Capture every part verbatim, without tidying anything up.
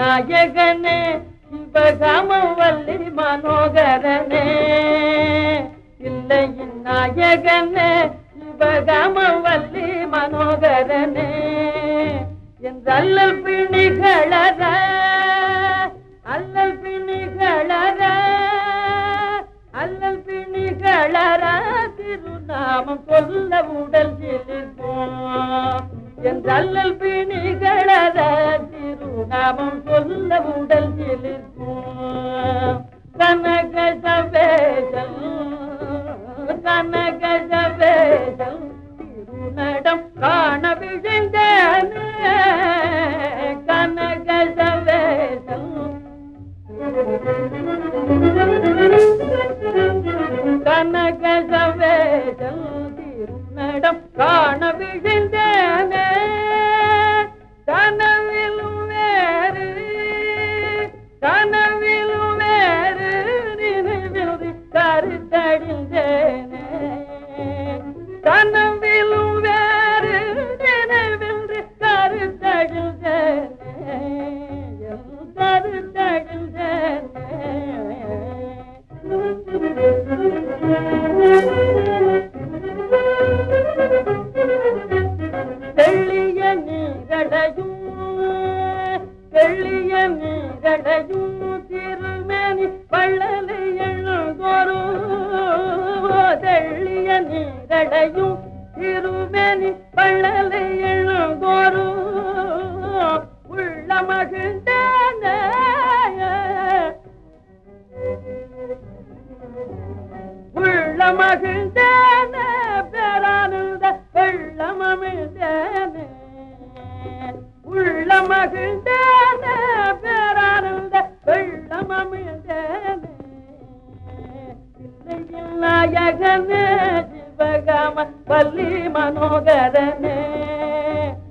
நாயகனே சிவகாமம் வள்ளி மனோகரனே இல்லையின் நாயகனே சிவகாமம் வள்ளி மனோகரனே என்றல்லல் பிணிகளற அல்லல் பிணிகளற அல்லல் பிணிகளற திருநாமம் சொல்ல உடல் சிலிர்ப்போம் என்றல்லல் பிணிகளற திருநாமம் சொல்ல உடல் சிலிர்ப்போம் கனக சவேசல் கனக சவேசல் திருநடம் காண விழுந்தேனே கனக சவேசல் கனக சவேசல் திருநடம் காண விழுந்தேனே கனவிலும் வேறு கனவிலும் வேறு நினைவில் கருத்தடிந்தேனே கனவிலும் வேறு நினைவில் கருத்தடிந்தேனே கருத்தடிந்தேனே தெள்ளிய நீரடையும் தெள்ளிய நீரடையும் திருமேனி பள்ளலை எழுதோறும் தெள்ளிய நீரடையும் திருமேனி பள்ளலை எழுதோறும் உள்ள மகிழ்ந்தேனே உள்ள மகிழ்ந்தேனே பேரானந்த வெள்ளமமிழ்ந்தேனே உள்ள மகிழ்ந்தேனே பேரானந்த வெள்ளமமிழ்ந்தேனே இல்லையில் நாயகனே சிவகாம வள்ளி மனோகரனே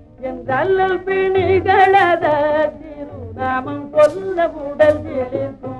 என்றல்லல் பிணிகளத திருநாமம் சொல்ல உடல் சிலிர்க்கும்